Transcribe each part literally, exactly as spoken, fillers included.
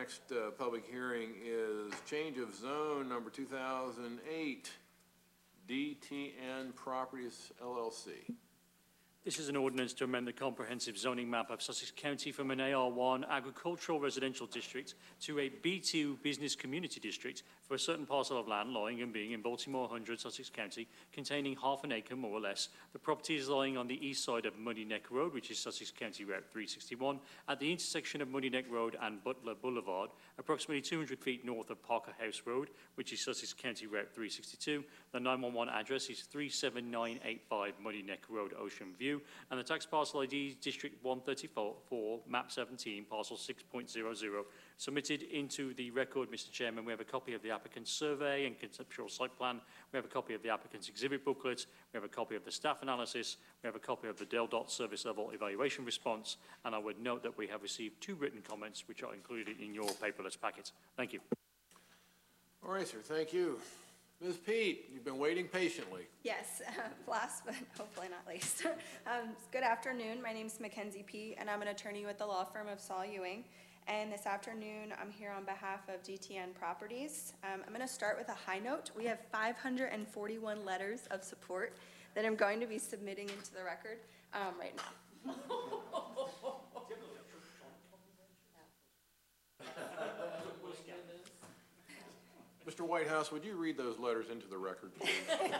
next uh, public hearing is change of zone number two thousand eight, D T N Properties L L C. This is an ordinance to amend the comprehensive zoning map of Sussex County from an A R one agricultural residential district to a B two business community district for a certain parcel of land lying and being in Baltimore one hundred, Sussex County, containing half an acre more or less. The property is lying on the east side of Muddy Neck Road, which is Sussex County Route three sixty-one, at the intersection of Muddy Neck Road and Butler Boulevard, approximately two hundred feet north of Parker House Road, which is Sussex County Route three sixty-two. The nine one one address is three seven nine eight five Muddy Neck Road, Ocean View, and the tax parcel I D is District one thirty-four, map seventeen, parcel six point zero zero. Submitted into the record, Mister Chairman, we have a copy of the applicant's survey and conceptual site plan. We have a copy of the applicant's exhibit booklet. We have a copy of the staff analysis. We have a copy of the Del Dot service level evaluation response. And I would note that we have received two written comments, which are included in your paperless packet. Thank you. All right, sir. Thank you. Miz Pete, you've been waiting patiently. Yes, uh, last but hopefully not least. um, good afternoon. My name is Mackenzie Pete, and I'm an attorney with the law firm of Saul Ewing. And this afternoon, I'm here on behalf of D T N Properties. Um, I'm going to start with a high note. We have five hundred forty-one letters of support that I'm going to be submitting into the record um, right now. Mister Whitehouse, would you read those letters into the record, please?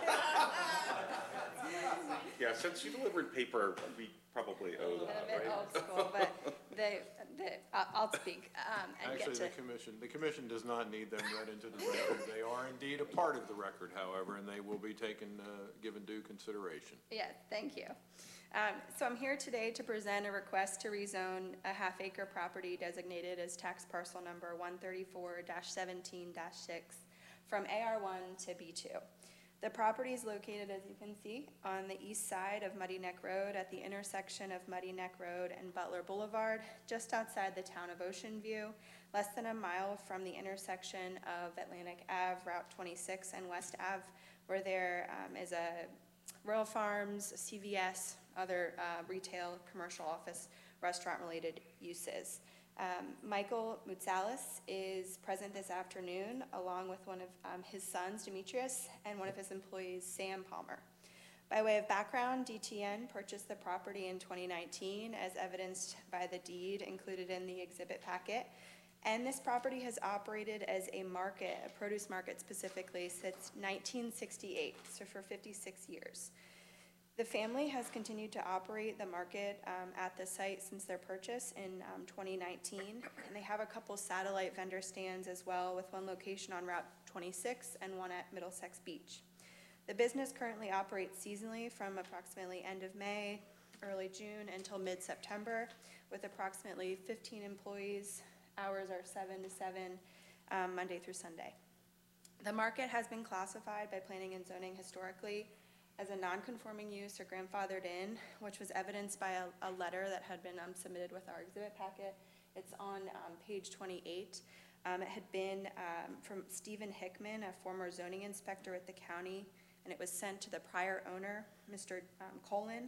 Yeah, since you delivered paper, we probably owe that, A bit right? old school, but they, they, uh, I'll speak um, and Actually, get to. the commission, the commission does not need them read into the record. They are indeed a part of the record, however, and they will be taken, uh, given due consideration. Yeah, thank you. Um, so I'm here today to present a request to rezone a half acre property designated as tax parcel number one thirty-four seventeen six from A R one to B two. The property is located, as you can see, on the east side of Muddy Neck Road at the intersection of Muddy Neck Road and Butler Boulevard, just outside the town of Ocean View, less than a mile from the intersection of Atlantic Avenue, Route twenty-six, and West Avenue, where there um, is a Royal Farms, C V S, other uh, retail, commercial office, restaurant-related uses. Um, Michael Moutsalis is present this afternoon, along with one of um, his sons, Demetrius, and one of his employees, Sam Palmer. By way of background, D T N purchased the property in twenty nineteen, as evidenced by the deed included in the exhibit packet. And this property has operated as a market, a produce market specifically, since nineteen sixty-eight, so for fifty-six years. The family has continued to operate the market um, at the site since their purchase in um, twenty nineteen, and they have a couple satellite vendor stands as well, with one location on Route twenty-six and one at Middlesex Beach. The business currently operates seasonally from approximately end of May, early June until mid-September, with approximately fifteen employees. Hours are seven to seven, um, Monday through Sunday. The market has been classified by planning and zoning historically as a non-conforming use or grandfathered in, which was evidenced by a, a letter that had been um, submitted with our exhibit packet. It's on um, page twenty-eight. Um, it had been um, from Stephen Hickman, a former zoning inspector at the county, and it was sent to the prior owner, Mister Um, Colin,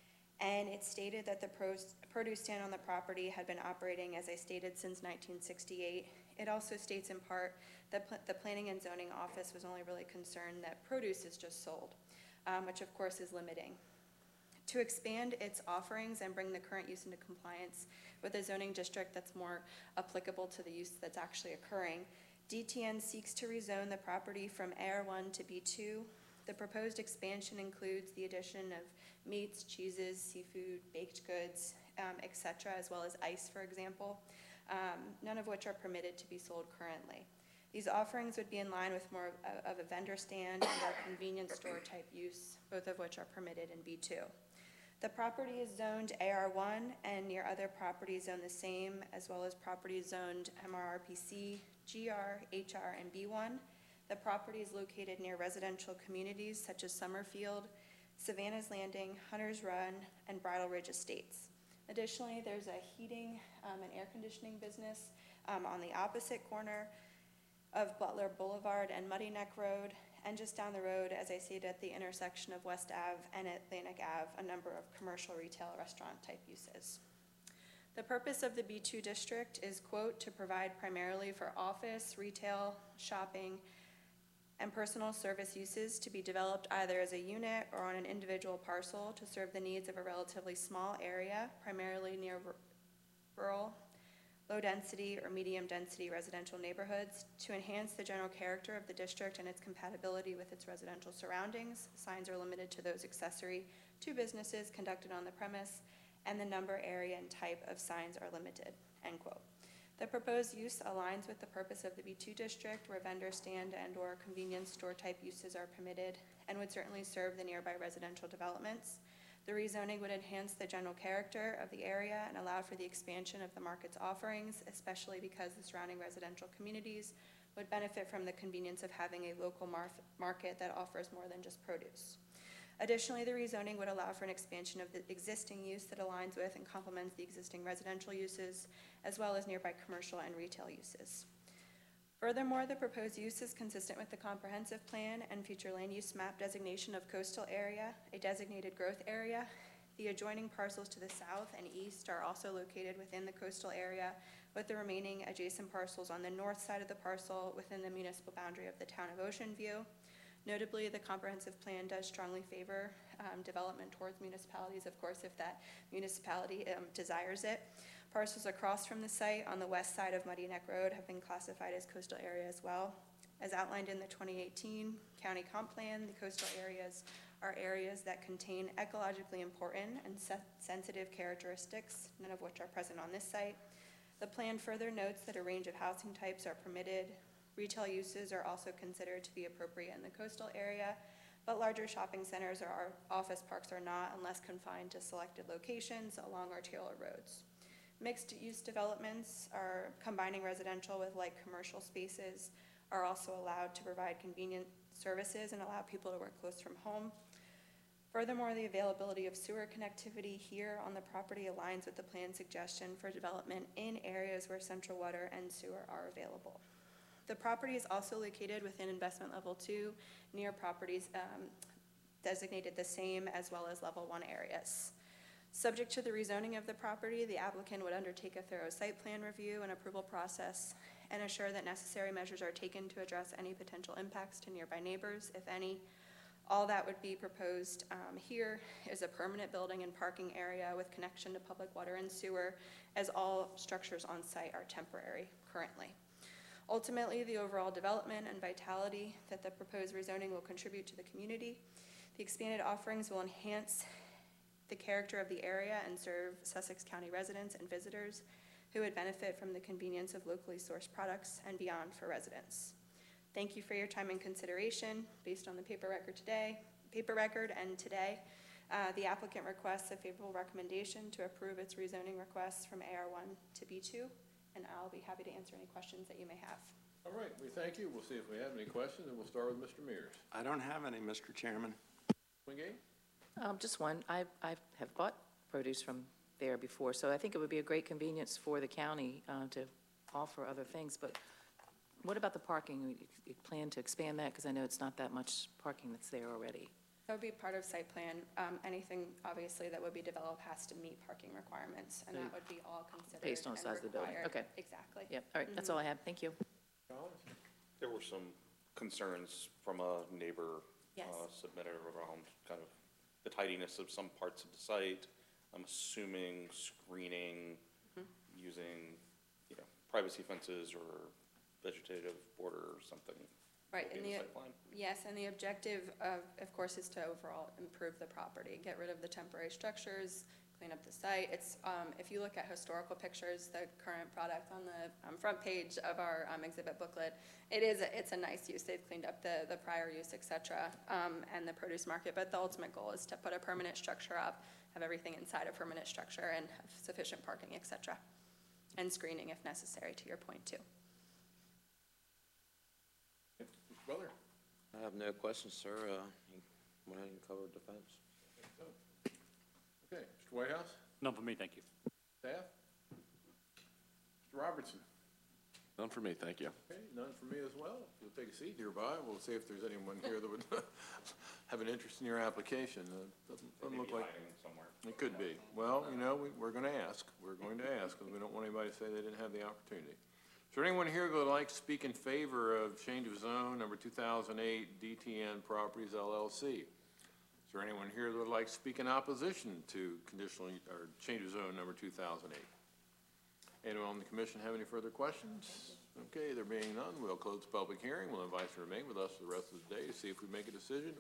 and it stated that the pros, produce stand on the property had been operating, as I stated, since nineteen sixty-eight. It also states in part that pl the Planning and Zoning Office was only really concerned that produce is just sold, um, which of course is limiting. To expand its offerings and bring the current use into compliance with a zoning district that's more applicable to the use that's actually occurring, D T N seeks to rezone the property from A R one to B two. The proposed expansion includes the addition of meats, cheeses, seafood, baked goods, um, et cetera, as well as ice, for example, um, none of which are permitted to be sold currently. These offerings would be in line with more of, of a vendor stand and a convenience store type use, both of which are permitted in B two. The property is zoned A R one, and near other properties zoned the same, as well as properties zoned M R R P C, G R, H R, and B one. The property is located near residential communities such as Summerfield, Savannah's Landing, Hunter's Run, and Bridle Ridge Estates. Additionally, there's a heating um, and air conditioning business um, on the opposite corner of Butler Boulevard and Muddy Neck Road, and just down the road, as I stated, at the intersection of West Avenue and Atlantic Avenue, a number of commercial retail restaurant type uses. The purpose of the B two district is, quote, "to provide primarily for office, retail, shopping, and personal service uses to be developed either as a unit or on an individual parcel to serve the needs of a relatively small area, primarily near r- rural, low-density, or medium-density residential neighborhoods, to enhance the general character of the district and its compatibility with its residential surroundings. Signs are limited to those accessory to businesses conducted on the premise, and the number, area, and type of signs are limited," end quote. The proposed use aligns with the purpose of the B two district, where vendor stand and/or convenience store-type uses are permitted and would certainly serve the nearby residential developments. The rezoning would enhance the general character of the area and allow for the expansion of the market's offerings, especially because the surrounding residential communities would benefit from the convenience of having a local mar- market that offers more than just produce. Additionally, the rezoning would allow for an expansion of the existing use that aligns with and complements the existing residential uses, as well as nearby commercial and retail uses. Furthermore, the proposed use is consistent with the comprehensive plan and future land use map designation of coastal area, a designated growth area. The adjoining parcels to the south and east are also located within the coastal area, with the remaining adjacent parcels on the north side of the parcel within the municipal boundary of the town of Ocean View. Notably, the comprehensive plan does strongly favor um, development towards municipalities, of course, if that municipality um, desires it. Parcels across from the site on the west side of Muddy Neck Road have been classified as coastal area as well. As outlined in the twenty eighteen County Comp Plan, the coastal areas are areas that contain ecologically important and se- sensitive characteristics, none of which are present on this site. The plan further notes that a range of housing types are permitted. Retail uses are also considered to be appropriate in the coastal area, but larger shopping centers or our office parks are not unless confined to selected locations along arterial roads. Mixed-use developments are combining residential with light commercial spaces are also allowed to provide convenient services and allow people to work close from home. Furthermore, the availability of sewer connectivity here on the property aligns with the plan suggestion for development in areas where central water and sewer are available. The property is also located within investment level two, near properties um, designated the same as well as level one areas. Subject to the rezoning of the property, the applicant would undertake a thorough site plan review and approval process and assure that necessary measures are taken to address any potential impacts to nearby neighbors, if any. All that would be proposed um, here is a permanent building and parking area with connection to public water and sewer, as all structures on site are temporary currently. Ultimately, the overall development and vitality that the proposed rezoning will contribute to the community. The expanded offerings will enhance the character of the area and serve Sussex County residents and visitors who would benefit from the convenience of locally sourced products and beyond for residents. Thank you for your time and consideration. Based on the paper record today, paper record and today, uh, the applicant requests a favorable recommendation to approve its rezoning requests from A R one to B two. And I'll be happy to answer any questions that you may have. All right, we thank you. We'll see if we have any questions, and we'll start with Mister Mears. I don't have any, Mister Chairman. Wingate? Um, just one. I, I have bought produce from there before, so I think it would be a great convenience for the county uh, to offer other things. But what about the parking? You, you plan to expand that? Because I know it's not that much parking that's there already. That would be part of site plan. Um, anything, obviously, that would be developed has to meet parking requirements, and that would be all considered Based on the and size of the building. required. Okay. Exactly. Yep. All right. That's all I have. Thank you. Collins? There were some concerns from a neighbor Yes. uh, submitted around kind of the tidiness of some parts of the site. I'm assuming screening, using, you know, privacy fences or vegetative border or something. Right, will be and in the, site plan. yes, and the objective of, of course, is to overall improve the property, get rid of the temporary structures, clean up the site. It's, um, if you look at historical pictures, the current product on the um, front page of our um, exhibit booklet, it is, a, it's a nice use. They've cleaned up the, the prior use, et cetera, um, and the produce market, but the ultimate goal is to put a permanent structure up, have everything inside a permanent structure, and have sufficient parking, et cetera, and screening if necessary, to your point, too. Mister Butler? I have no questions, sir. Uh, you went ahead and covered the fence. Okay, Mister Whitehouse? None for me, thank you. Staff? Mister Robertson? None for me, thank you. Okay, none for me as well. If you'll take a seat nearby, we'll see if there's anyone here that would have an interest in your application. Uh, Doesn't, doesn't look like, Hiding somewhere. it could be. Well, you know, we, we're gonna ask, we're going to ask, because we don't want anybody to say they didn't have the opportunity. Is there anyone here who would like to speak in favor of change of zone number two thousand eight D T N Properties L L C? Is there anyone here that would like to speak in opposition to conditional, or change of zone number two thousand eight? Anyone on the commission have any further questions? Okay, there being none, we'll close the public hearing. We'll invite you to remain with us for the rest of the day to see if we make a decision